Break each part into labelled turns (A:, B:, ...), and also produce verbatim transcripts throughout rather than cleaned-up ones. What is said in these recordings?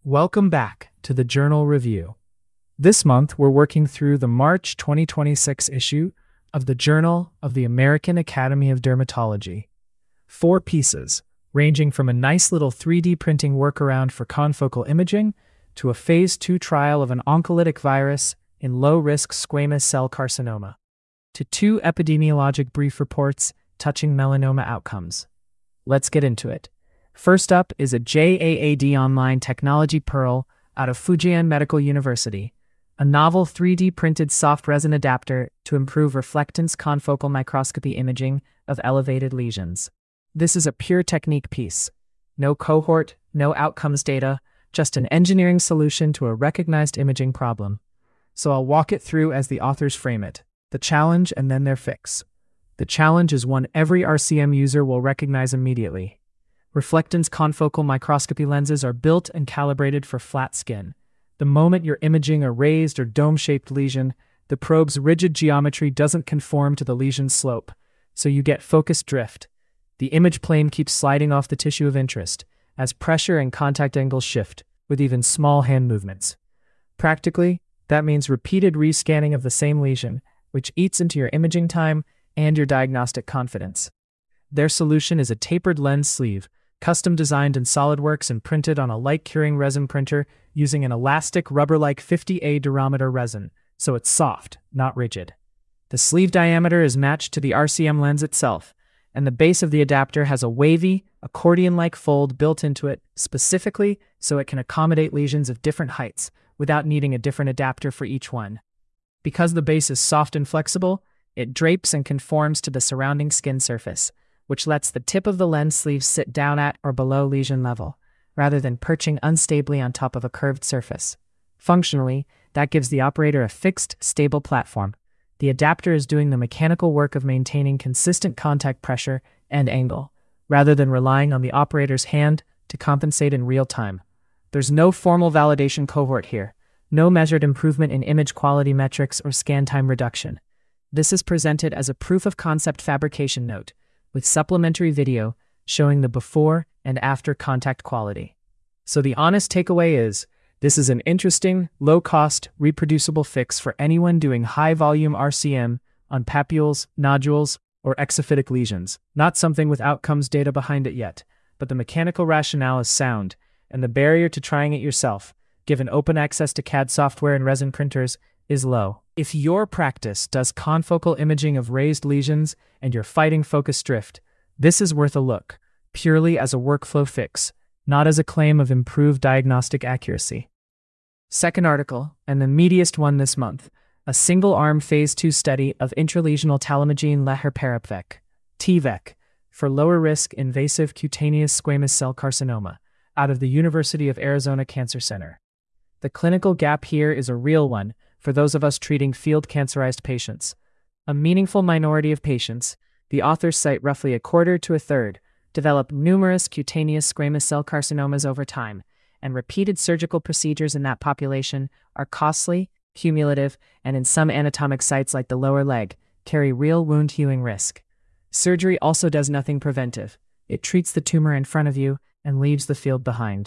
A: Welcome back to the Journal Review. This month, we're working through the March twenty twenty-six issue of the Journal of the American Academy of Dermatology. Four pieces, ranging from a nice little three D printing workaround for confocal imaging to a phase two trial of an oncolytic virus in low-risk squamous cell carcinoma, to two epidemiologic brief reports touching melanoma outcomes. Let's get into it. First up is a J A A D Online Technology Pearl out of Fujian Medical University, a novel three D printed soft resin adapter to improve reflectance confocal microscopy imaging of elevated lesions. This is a pure technique piece. No cohort, no outcomes data, just an engineering solution to a recognized imaging problem. So I'll walk it through as the authors frame it, the challenge and then their fix. The challenge is one every R C M user will recognize immediately. Reflectance confocal microscopy lenses are built and calibrated for flat skin. The moment you're imaging a raised or dome-shaped lesion, the probe's rigid geometry doesn't conform to the lesion's slope, so you get focus drift. The image plane keeps sliding off the tissue of interest as pressure and contact angles shift, with even small hand movements. Practically, that means repeated rescanning of the same lesion, which eats into your imaging time and your diagnostic confidence. Their solution is a tapered lens sleeve, custom designed in SolidWorks and printed on a light-curing resin printer using an elastic rubber-like fifty A durometer resin, so it's soft, not rigid. The sleeve diameter is matched to the R C M lens itself, and the base of the adapter has a wavy, accordion-like fold built into it specifically so it can accommodate lesions of different heights without needing a different adapter for each one. Because the base is soft and flexible, it drapes and conforms to the surrounding skin surface, which lets the tip of the lens sleeve sit down at or below lesion level, rather than perching unstably on top of a curved surface. Functionally, that gives the operator a fixed, stable platform. The adapter is doing the mechanical work of maintaining consistent contact pressure and angle, rather than relying on the operator's hand to compensate in real time. There's no formal validation cohort here, no measured improvement in image quality metrics or scan time reduction. This is presented as a proof-of-concept fabrication note, with supplementary video showing the before and after contact quality. So the honest takeaway is, this is an interesting, low-cost, reproducible fix for anyone doing high-volume R C M on papules, nodules, or exophytic lesions. Not something with outcomes data behind it yet, but the mechanical rationale is sound, and the barrier to trying it yourself, given open access to C A D software and resin printers, is low. If your practice does confocal imaging of raised lesions and you're fighting focus drift, this is worth a look, purely as a workflow fix, not as a claim of improved diagnostic accuracy. Second article, and the meatiest one this month, a single-arm phase two study of intralesional talimogene laherparepvec, T V E C, for lower-risk invasive cutaneous squamous cell carcinoma, out of the University of Arizona Cancer Center. The clinical gap here is a real one for those of us treating field cancerized patients. A meaningful minority of patients, the authors cite roughly a quarter to a third, develop numerous cutaneous squamous cell carcinomas over time, and repeated surgical procedures in that population are costly, cumulative, and in some anatomic sites like the lower leg, carry real wound healing risk. Surgery also does nothing preventive. It treats the tumor in front of you and leaves the field behind.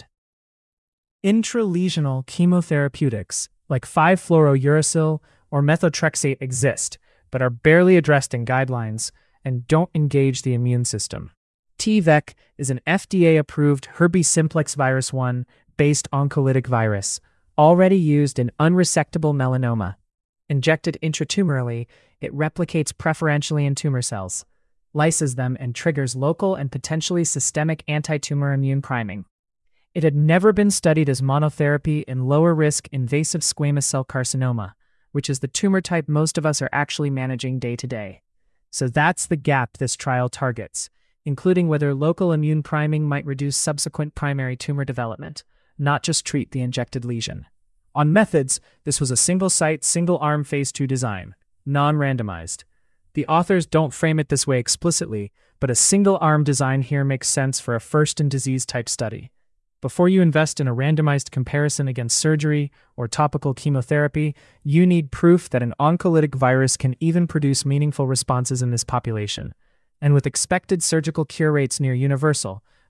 A: Intralesional chemotherapeutics, like five fluorouracil or methotrexate, exist, but are barely addressed in guidelines and don't engage the immune system. T V E C is an F D A-approved Herpes simplex virus one based oncolytic virus, already used in unresectable melanoma. Injected intratumorally, it replicates preferentially in tumor cells, lyses them, and triggers local and potentially systemic anti-tumor immune priming. It had never been studied as monotherapy in lower-risk invasive squamous cell carcinoma, which is the tumor type most of us are actually managing day to day. So that's the gap this trial targets, including whether local immune priming might reduce subsequent primary tumor development, not just treat the injected lesion. On methods, this was a single-site, single-arm phase two design, non-randomized. The authors don't frame it this way explicitly, but a single-arm design here makes sense for a first-in-disease type study. Before you invest in a randomized comparison against surgery or topical chemotherapy, you need proof that an oncolytic virus can even produce meaningful responses in this population. And with expected surgical cure rates near universal,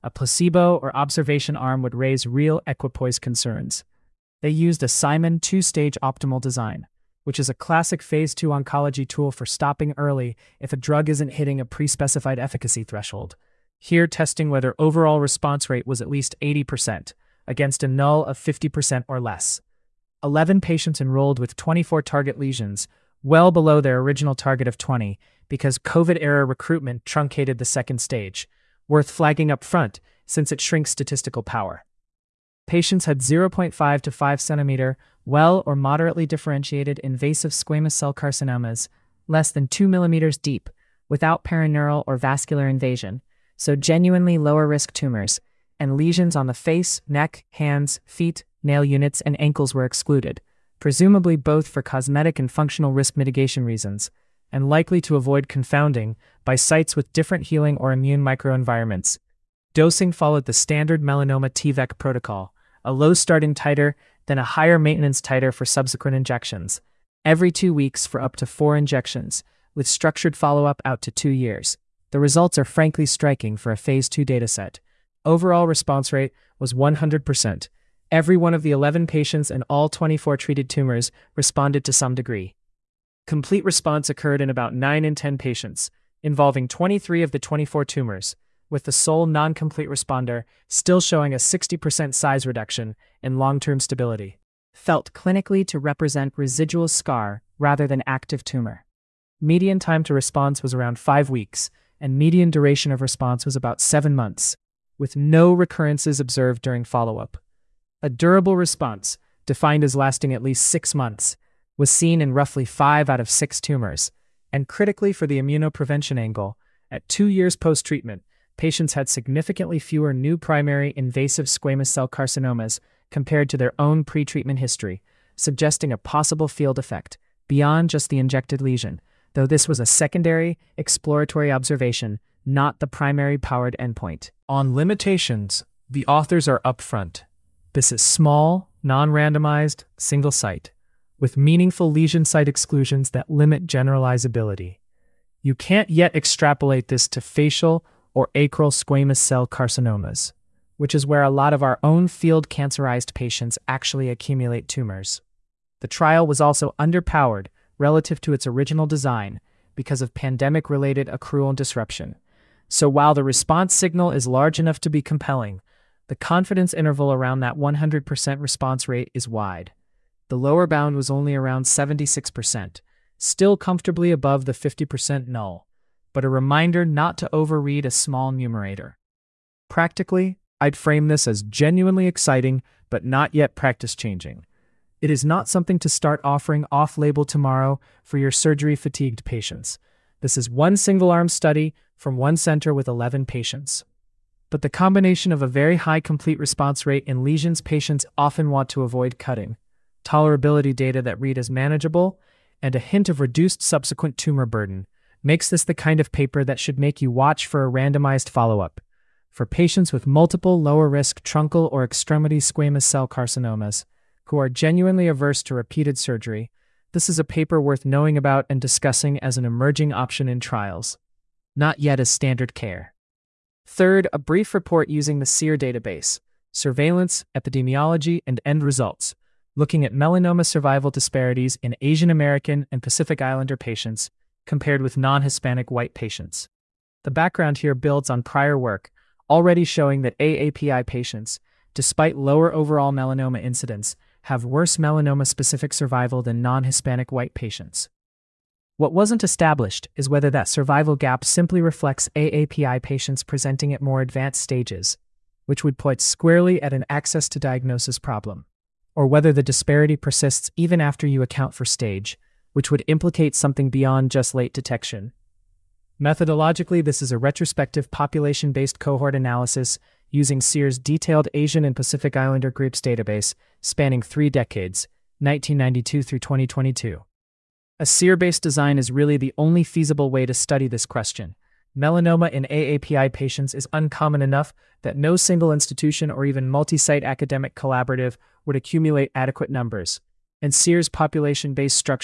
A: A placebo or observation arm would raise real equipoise concerns. They used a Simon two-stage optimal design, which is a classic phase two oncology tool for stopping early if a drug isn't hitting a pre-specified efficacy threshold. Here, testing whether overall response rate was at least eighty percent, against a null of fifty percent or less. eleven patients enrolled with twenty-four target lesions, well below their original target of twenty, because COVID-era recruitment truncated the second stage, worth flagging up front since it shrinks statistical power. Patients had zero point five to five centimeter, well or moderately differentiated invasive squamous cell carcinomas, less than two millimeters deep, without perineural or vascular invasion, so genuinely lower-risk tumors, and lesions on the face, neck, hands, feet, nail units, and ankles were excluded, presumably both for cosmetic and functional risk mitigation reasons, and likely to avoid confounding by sites with different healing or immune microenvironments. Dosing followed the standard melanoma T V E C protocol, a low starting titer, then a higher maintenance titer for subsequent injections, every two weeks for up to four injections, with structured follow-up out to two years. The results are frankly striking for a phase two dataset. Overall response rate was one hundred percent. Every one of the eleven patients and all twenty-four treated tumors responded to some degree. Complete response occurred in about nine in ten patients, involving twenty-three of the twenty-four tumors, with the sole non-complete responder still showing a sixty percent size reduction and long-term stability. Felt clinically to represent residual scar rather than active tumor. Median time to response was around five weeks, and median duration of response was about seven months, with no recurrences observed during follow-up. A durable response, defined as lasting at least six months, was seen in roughly five out of six tumors, and critically for the immunoprevention angle, at two years post-treatment, patients had significantly fewer new primary invasive squamous cell carcinomas compared to their own pre-treatment history, suggesting a possible field effect beyond just the injected lesion, though this was a secondary, exploratory observation, not the primary powered endpoint. On limitations, the authors are upfront. This is small, non-randomized, single site, with meaningful lesion site exclusions that limit generalizability. You can't yet extrapolate this to facial or acral squamous cell carcinomas, which is where a lot of our own field cancerized patients actually accumulate tumors. The trial was also underpowered relative to its original design because of pandemic-related accrual disruption. So while the response signal is large enough to be compelling, the confidence interval around that one hundred percent response rate is wide. The lower bound was only around seventy-six percent, still comfortably above the fifty percent null, but a reminder not to overread a small numerator. Practically, I'd frame this as genuinely exciting, but not yet practice-changing. It is not something to start offering off-label tomorrow for your surgery-fatigued patients. This is one single-arm study from one center with eleven patients. But the combination of a very high complete response rate in lesions patients often want to avoid cutting, tolerability data that read as manageable, and a hint of reduced subsequent tumor burden makes this the kind of paper that should make you watch for a randomized follow-up. For patients with multiple lower-risk truncal or extremity squamous cell carcinomas who are genuinely averse to repeated surgery, this is a paper worth knowing about and discussing as an emerging option in trials, not yet as standard care. Third, a brief report using the SEER database, Surveillance, Epidemiology, and End Results, looking at melanoma survival disparities in Asian American and Pacific Islander patients compared with non-Hispanic white patients. The background here builds on prior work, already showing that A A P I patients, despite lower overall melanoma incidence, have worse melanoma-specific survival than non-Hispanic white patients. What wasn't established is whether that survival gap simply reflects A A P I patients presenting at more advanced stages, which would point squarely at an access to diagnosis problem, or whether the disparity persists even after you account for stage, which would implicate something beyond just late detection. Methodologically, this is a retrospective population-based cohort analysis using SEER's detailed Asian and Pacific Islander groups database spanning three decades, nineteen ninety-two through twenty twenty-two. A SEER-based design is really the only feasible way to study this question. Melanoma in A A P I patients is uncommon enough that no single institution or even multi-site academic collaborative would accumulate adequate numbers, and SEER's population-based structure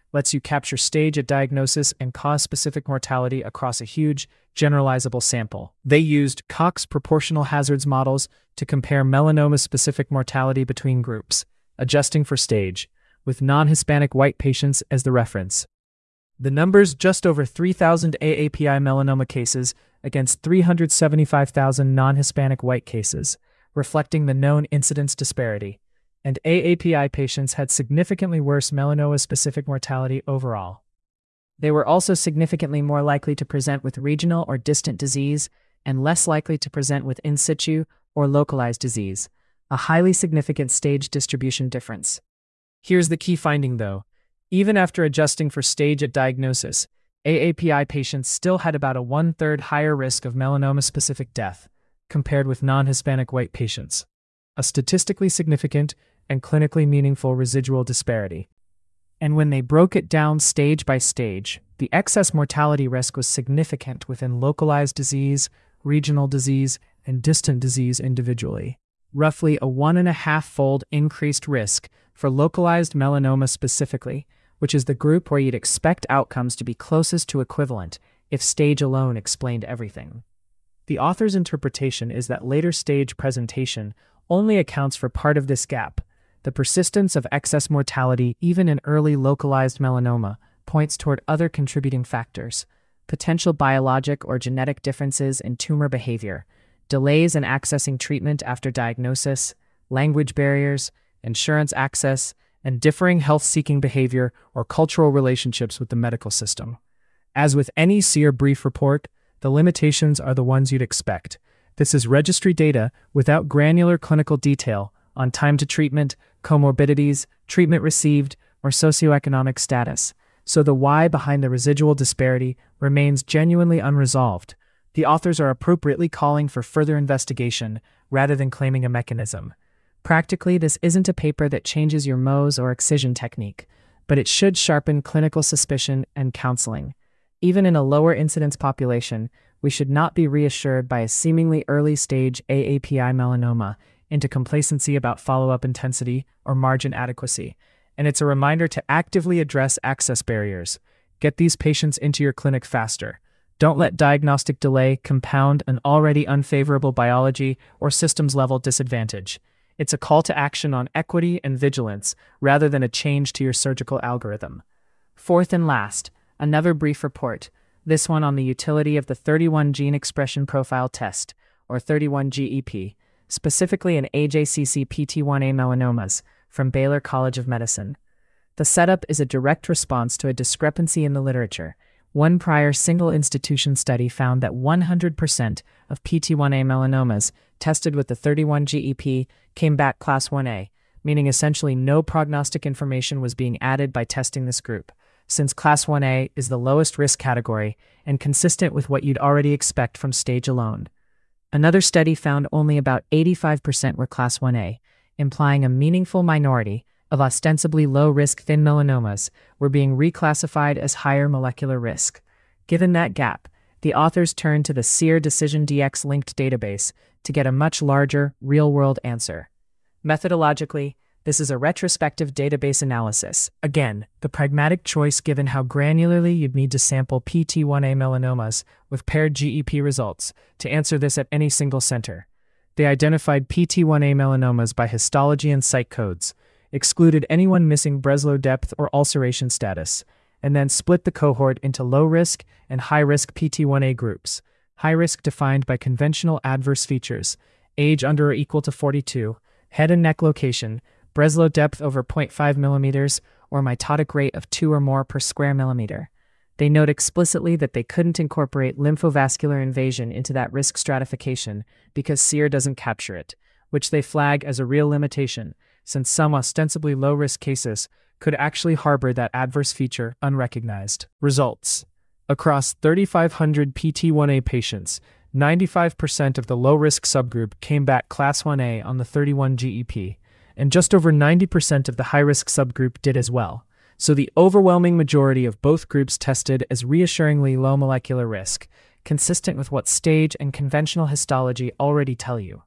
A: lets you capture stage at diagnosis and cause-specific mortality across a huge, generalizable sample. They used Cox proportional hazards models to compare melanoma-specific mortality between groups, adjusting for stage, with non-Hispanic white patients as the reference. The numbers: just over three thousand A A P I melanoma cases against three hundred seventy-five thousand non-Hispanic white cases, reflecting the known incidence disparity. And A A P I patients had significantly worse melanoma-specific mortality overall. They were also significantly more likely to present with regional or distant disease and less likely to present with in situ or localized disease, a highly significant stage distribution difference. Here's the key finding though. Even after adjusting for stage at diagnosis, A A P I patients still had about a one-third higher risk of melanoma-specific death compared with non-Hispanic white patients, a statistically significant and clinically meaningful residual disparity. And when they broke it down stage by stage, the excess mortality risk was significant within localized disease, regional disease, and distant disease individually. Roughly a one-and-a-half-fold increased risk for localized melanoma specifically, which is the group where you'd expect outcomes to be closest to equivalent if stage alone explained everything. The author's interpretation is that later stage presentation only accounts for part of this gap. The persistence of excess mortality even in early localized melanoma points toward other contributing factors: potential biologic or genetic differences in tumor behavior, delays in accessing treatment after diagnosis, language barriers, insurance access, and differing health-seeking behavior or cultural relationships with the medical system. As with any SEER brief report, the limitations are the ones you'd expect. This is registry data without granular clinical detail on time to treatment, comorbidities, treatment received, or socioeconomic status, so the why behind the residual disparity remains genuinely unresolved. The authors are appropriately calling for further investigation rather than claiming a mechanism. Practically, this isn't a paper that changes your Mohs or excision technique, but it should sharpen clinical suspicion and counseling. Even in a lower incidence population, we should not be reassured by a seemingly early-stage A A P I melanoma into complacency about follow-up intensity or margin adequacy, and it's a reminder to actively address access barriers. Get these patients into your clinic faster. Don't let diagnostic delay compound an already unfavorable biology or systems-level disadvantage. It's a call to action on equity and vigilance rather than a change to your surgical algorithm. Fourth and last, another brief report, this one on the utility of the thirty-one gene expression profile test, or thirty-one G E P, specifically in A J C C P T one A melanomas, from Baylor College of Medicine. The setup is a direct response to a discrepancy in the literature. One prior single-institution study found that one hundred percent of P T one A melanomas tested with the thirty-one G E P came back class one A, meaning essentially no prognostic information was being added by testing this group, since class one A is the lowest risk category and consistent with what you'd already expect from stage alone. Another study found only about eighty-five percent were class one A, implying a meaningful minority of ostensibly low-risk thin melanomas were being reclassified as higher molecular risk. Given that gap, the authors turned to the SEER DecisionDx linked database to get a much larger, real-world answer. Methodologically, this is a retrospective database analysis. Again, the pragmatic choice given how granularly you'd need to sample P T one A melanomas with paired G E P results to answer this at any single center. They identified P T one A melanomas by histology and site codes, excluded anyone missing Breslow depth or ulceration status, and then split the cohort into low-risk and high-risk P T one A groups. High-risk defined by conventional adverse features, age under or equal to forty-two, head and neck location, Breslow depth over zero point five millimeters, or mitotic rate of two or more per square millimeter. They note explicitly that they couldn't incorporate lymphovascular invasion into that risk stratification because SEER doesn't capture it, which they flag as a real limitation, since some ostensibly low-risk cases could actually harbor that adverse feature unrecognized. Results: across thirty-five hundred P T one A patients, ninety-five percent of the low-risk subgroup came back class one A on the thirty-one G E P, and just over ninety percent of the high-risk subgroup did as well. So the overwhelming majority of both groups tested as reassuringly low molecular risk, consistent with what stage and conventional histology already tell you.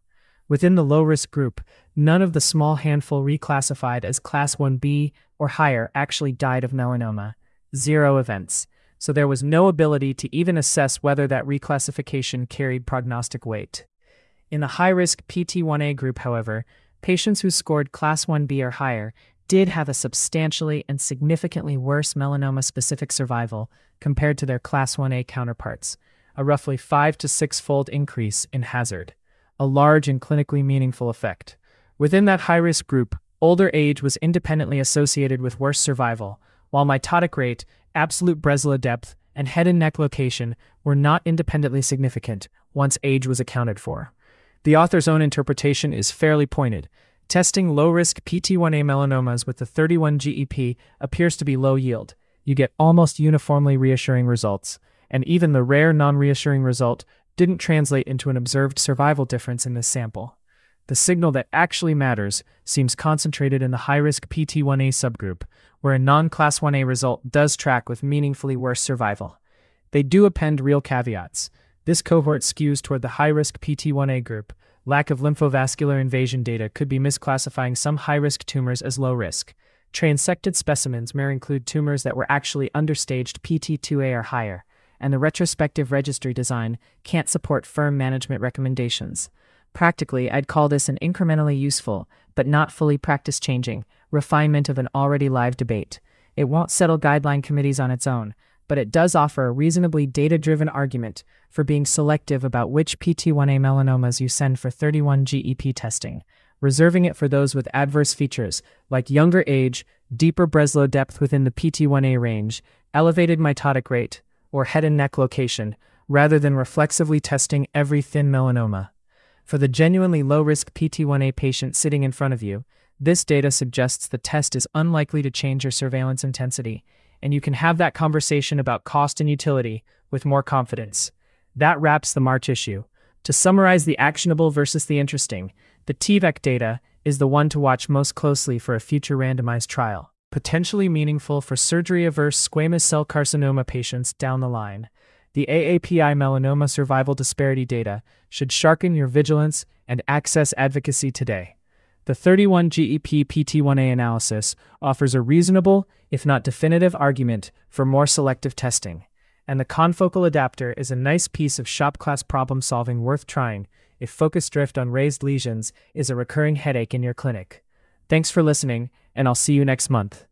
A: Within the low-risk group, none of the small handful reclassified as Class one B or higher actually died of melanoma. Zero events. So there was no ability to even assess whether that reclassification carried prognostic weight. In the high-risk P T one A group, however, patients who scored Class one B or higher did have a substantially and significantly worse melanoma-specific survival compared to their Class one A counterparts, a roughly five to six-fold increase in hazard, a large and clinically meaningful effect. Within that high-risk group, older age was independently associated with worse survival, while mitotic rate, absolute Breslow depth, and head and neck location were not independently significant once age was accounted for. The author's own interpretation is fairly pointed. Testing low-risk P T one A melanomas with the thirty-one G E P appears to be low yield. You get almost uniformly reassuring results, and even the rare non-reassuring result didn't translate into an observed survival difference in this sample. The signal that actually matters seems concentrated in the high-risk P T one A subgroup, where a non-Class one A result does track with meaningfully worse survival. They do append real caveats. This cohort skews toward the high-risk P T one A group. Lack of lymphovascular invasion data could be misclassifying some high-risk tumors as low-risk. Transected specimens may include tumors that were actually understaged P T two A or higher, and the retrospective registry design can't support firm management recommendations. Practically, I'd call this an incrementally useful, but not fully practice-changing, refinement of an already live debate. It won't settle guideline committees on its own, but it does offer a reasonably data-driven argument for being selective about which P T one A melanomas you send for thirty-one G E P testing, reserving it for those with adverse features like younger age, deeper Breslow depth within the P T one A range, elevated mitotic rate, or head and neck location, rather than reflexively testing every thin melanoma. For the genuinely low-risk P T one A patient sitting in front of you, this data suggests the test is unlikely to change your surveillance intensity, and you can have that conversation about cost and utility with more confidence. That wraps the March issue. To summarize the actionable versus the interesting, the T V E C data is the one to watch most closely for a future randomized trial, potentially meaningful for surgery-averse squamous cell carcinoma patients down the line. The A A P I melanoma survival disparity data should sharpen your vigilance and access advocacy today. The thirty-one G E P P T one A analysis offers a reasonable, if not definitive, argument for more selective testing, and the confocal adapter is a nice piece of shop-class problem-solving worth trying if focus drift on raised lesions is a recurring headache in your clinic. Thanks for listening, and I'll see you next month.